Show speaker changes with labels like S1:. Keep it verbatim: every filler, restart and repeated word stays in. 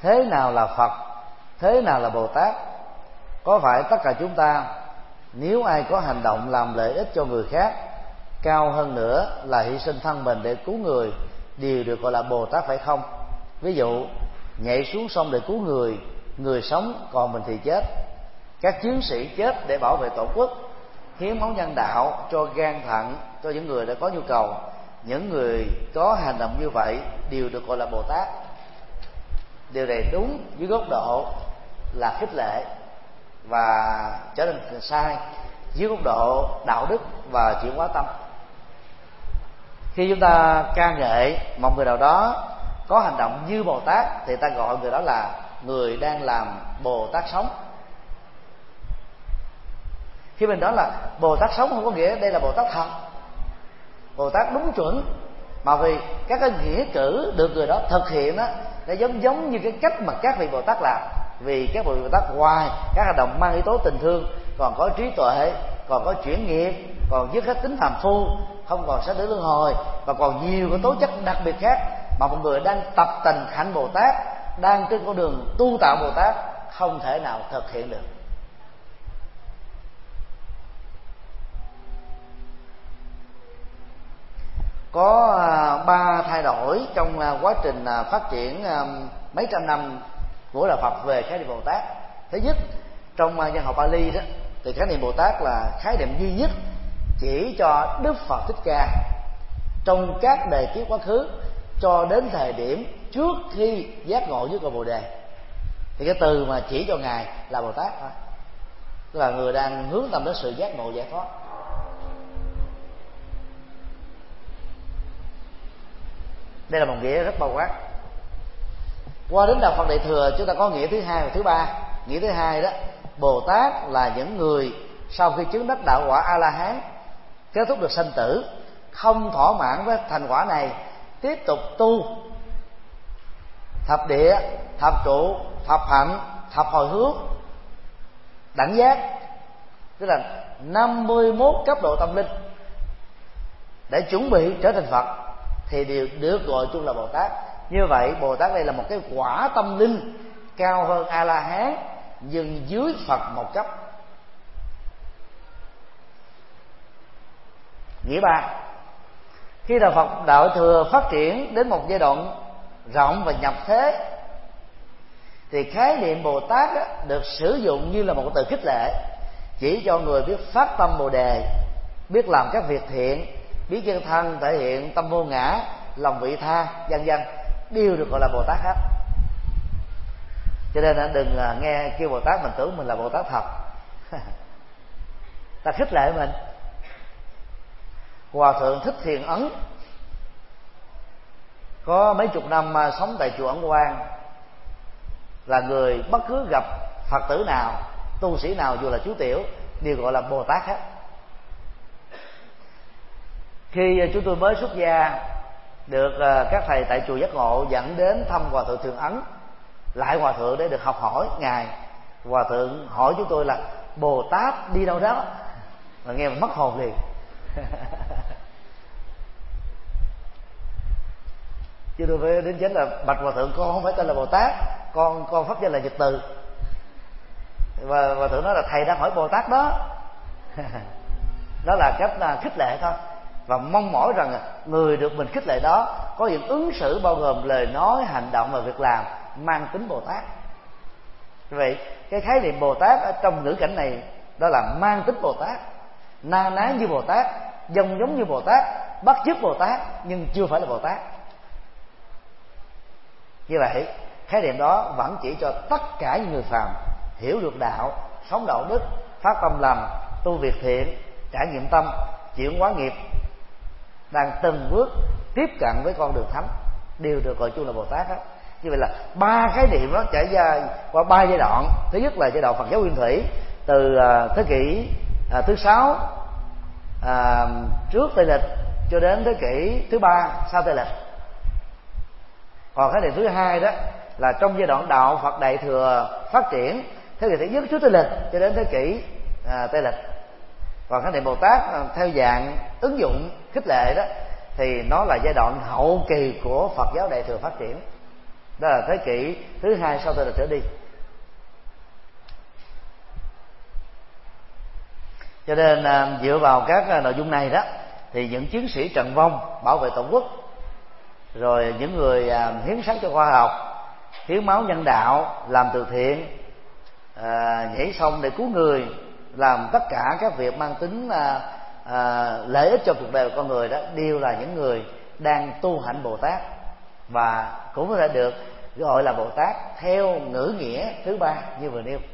S1: thế nào là Phật, thế nào là Bồ Tát. Có phải tất cả chúng ta, nếu ai có hành động làm lợi ích cho người khác, cao hơn nữa là hy sinh thân mình để cứu người, đều được gọi là Bồ Tát phải không? Ví dụ nhảy xuống sông để cứu người, người sống còn mình thì chết. Các chiến sĩ chết để bảo vệ tổ quốc, hiến máu nhân đạo cho gan thận cho những người đã có nhu cầu. Những người có hành động như vậy đều được gọi là Bồ Tát. Điều này đúng với góc độ là khích lệ và trở nên sai dưới góc độ đạo đức và chuyển hóa tâm. Khi chúng ta ca ngợi một người nào đó có hành động như Bồ Tát thì ta gọi người đó là người đang làm Bồ Tát sống. Khi mình nói là Bồ Tát sống không có nghĩa đây là Bồ Tát thật, Bồ Tát đúng chuẩn, mà vì các cái nghĩa cử được người đó thực hiện đó, nó giống giống như cái cách mà các vị Bồ Tát làm. Vì các vị Bồ Tát ngoài các hành động mang yếu tố tình thương, còn có trí tuệ, còn có chuyển nghiệp, còn dứt hết tính phàm phu, không còn sát đế luân hồi, và còn nhiều cái tố chất đặc biệt khác mà một người đang tập tành hạnh Bồ Tát, đang trên con đường tu tạo Bồ Tát không thể nào thực hiện được. Có ba thay đổi trong quá trình phát triển mấy trăm năm của đạo Phật về khái niệm Bồ Tát. Thứ nhất, trong văn học Pali đó thì khái niệm Bồ Tát là khái niệm duy nhất chỉ cho Đức Phật Thích Ca trong các đời kiếp quá khứ cho đến thời điểm trước khi giác ngộ với cội Bồ Đề. Thì cái từ mà chỉ cho ngài là Bồ Tát thôi, tức là người đang hướng tâm đến sự giác ngộ giải thoát. Đây là một nghĩa rất bao quát. Qua đến đạo Phật Đại Thừa chúng ta có nghĩa thứ hai và thứ ba. Nghĩa thứ hai đó, Bồ Tát là những người sau khi chứng đắc đạo quả A La Hán, kết thúc được sanh tử, không thỏa mãn với thành quả này, tiếp tục tu thập địa, thập trụ, thập hạnh, thập hồi hướng, đẳng giác, tức là năm mươi mốt cấp độ tâm linh để chuẩn bị trở thành Phật, thì đều được gọi chung là Bồ Tát. Như vậy Bồ Tát đây là một cái quả tâm linh cao hơn A La Hán, nhưng dưới Phật một cấp. Nghĩa ba, khi đạo Phật Đại Thừa phát triển đến một giai đoạn rộng và nhập thế, thì khái niệm Bồ Tát á, được sử dụng như là một từ khích lệ, chỉ cho người biết phát tâm Bồ Đề, biết làm các việc thiện, biết chân thân thể hiện tâm vô ngã, lòng vị tha, vân vân, đều được gọi là Bồ Tát hết. Cho nên đừng nghe kêu Bồ Tát mình tưởng mình là Bồ Tát thật. Ta khích lệ mình. Hòa thượng Thích Thiền Ấn có mấy chục năm sống tại chùa Ấn Quang, là người bất cứ gặp Phật tử nào, tu sĩ nào dù là chú tiểu đều gọi là Bồ Tát hết. Khi chúng tôi mới xuất gia, được các thầy tại chùa Giác Ngộ dẫn đến thăm Hòa thượng Thiền Ấn, lại Hòa thượng để được học hỏi ngài. Hòa thượng hỏi chúng tôi là Bồ Tát đi đâu đó, mà nghe mà mất hồn liền. Chứ tôi phải đến chính là bạch Hòa thượng, con không phải tên là Bồ Tát, con con pháp danh là Nhật Từ. Và Hòa thượng nói là thầy đang hỏi Bồ Tát đó. Đó là cách là khích lệ thôi, và mong mỏi rằng người được mình khích lệ đó có những ứng xử bao gồm lời nói, hành động và việc làm mang tính Bồ Tát. Vậy cái khái niệm Bồ Tát ở trong ngữ cảnh này đó là mang tính Bồ Tát, na ná như Bồ Tát, giống giống như Bồ Tát, bắt chước Bồ Tát, nhưng chưa phải là Bồ Tát. Như vậy khái niệm đó vẫn chỉ cho tất cả những người phàm hiểu được đạo, sống đạo đức, phát tâm lành, tu việc thiện, trải nghiệm tâm, chuyển hóa nghiệp, đang từng bước tiếp cận với con đường thánh, đều được gọi chung là Bồ Tát hết. Như vậy là ba khái niệm đó trải ra qua ba giai đoạn. Thứ nhất là giai đoạn Phật giáo Nguyên Thủy, từ thế kỷ thứ sáu à, trước Tây Lịch cho đến thế kỷ thứ ba sau Tây Lịch. Còn khái niệm thứ hai đó là trong giai đoạn đạo Phật Đại Thừa phát triển, thế kỷ thứ nhất trước Tây Lịch cho đến thế kỷ à, Tây Lịch. Còn khái niệm Bồ Tát theo dạng ứng dụng khích lệ đó thì nó là giai đoạn hậu kỳ của Phật giáo Đại Thừa phát triển. đó là thế kỷ thứ hai sau Tây Lịch trở đi. Cho nên dựa vào các nội dung này đó, thì những chiến sĩ trận vong bảo vệ tổ quốc, rồi những người hiến xác cho khoa học, hiến máu nhân đạo, làm từ thiện, à, nhảy sông để cứu người, làm tất cả các việc mang tính à, à, lợi ích cho cuộc đời của con người đó, đều là những người đang tu hạnh Bồ Tát, và cũng có thể được gọi là Bồ Tát theo ngữ nghĩa thứ ba như vừa nêu.